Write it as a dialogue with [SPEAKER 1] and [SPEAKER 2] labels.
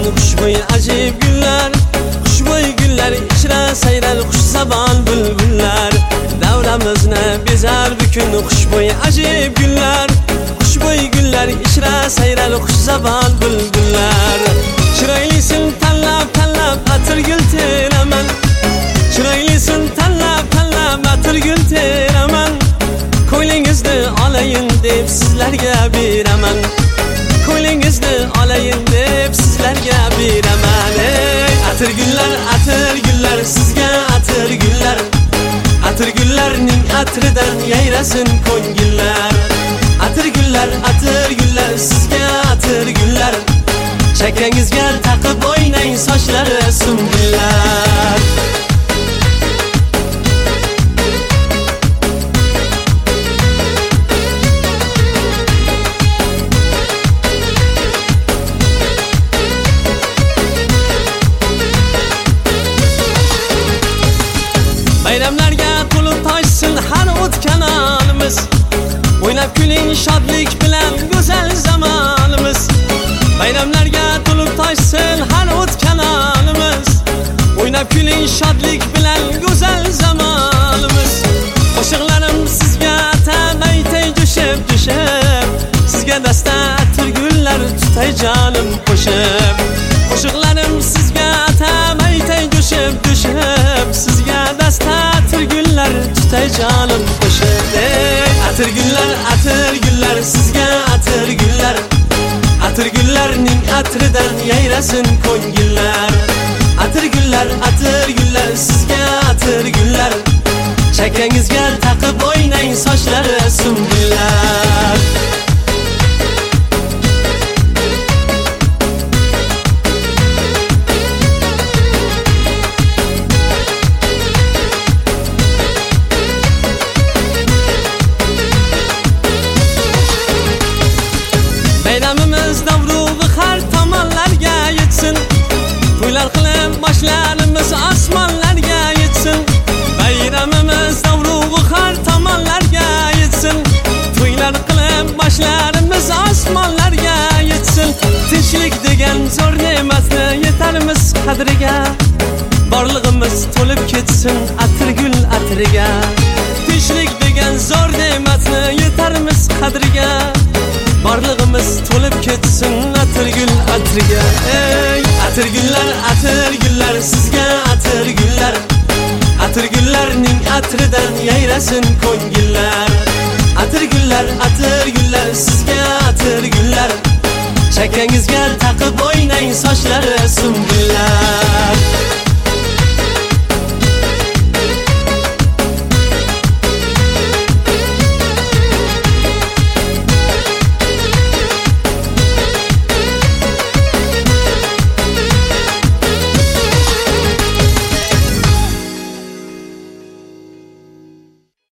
[SPEAKER 1] xushbo'y ajib gullar, xushbo'y gullar ichra sayrar xushzabon bulbullar. Davramizni bezar bukun xushbo'y ajib gullar, xushbo'y gullar ichra sayrar xushzabon bulbullar. Chiroylisin tanlab atir gul teraman, chiroylisin tanlab atir gul teraman. Ko'nglingizni olayin deb sizlarga beraman, ko'nglingizni olayin deb sizlarga beraman. Atir gullar sizga atir gullar, atir gullarning atridan yayrasin ko'ngillar. Atir gullar sizga atir gullar, chakangizga taqib o'ynang sochlari sumbullar. Bayramlarga to'lib toshsin har o'tgan onimiz, o'ynab kuling shodlik bilan go'zal zamonimiz. Bayramlarga to'lib toshsin har o'tgan onimiz, o'ynab kuling shodlik bilan go'zal zamonimiz. Qo'shiqlarim sizga atab aytay jo'shib, sizga dasta atir gullar tutay jonim qo'shib. Qo'shiqlarim sizga atab aytay jo'shib, sizga dasta atir gullar tutay jonim qo'shib. Atir gullar sizga atir gullar, atir gullarning atridan yayrasin ko'ngillar. Atir gullar sizga atir gullar, chakangizga taqib o'ynang sochlari sumbullar. Bayramimiz davrug'i har tomonlarga yetsin, to'ylar qilib boshlarimiz osmonlarga yetsin. Bayramimiz davrug'i har tomonlarga yetsin, to'ylar qilib boshlarimiz osmonlarga yetsin. Tinchlik degan zo'r ne'matni yetarmiz qadriga, borlig'imiz to'lib ketsin atir gul atriga. Tinchlik degan zo'r ne'matni yetarmiz qadriga, borlig'imiz to'lib ketsin atir gul atriga. Atir gullar sizga atir gullar, atir gullarning atridan yayrasin ko'ngillar. Atir gullar sizga atir gullar, chakangizga taqib o'ynang sochlar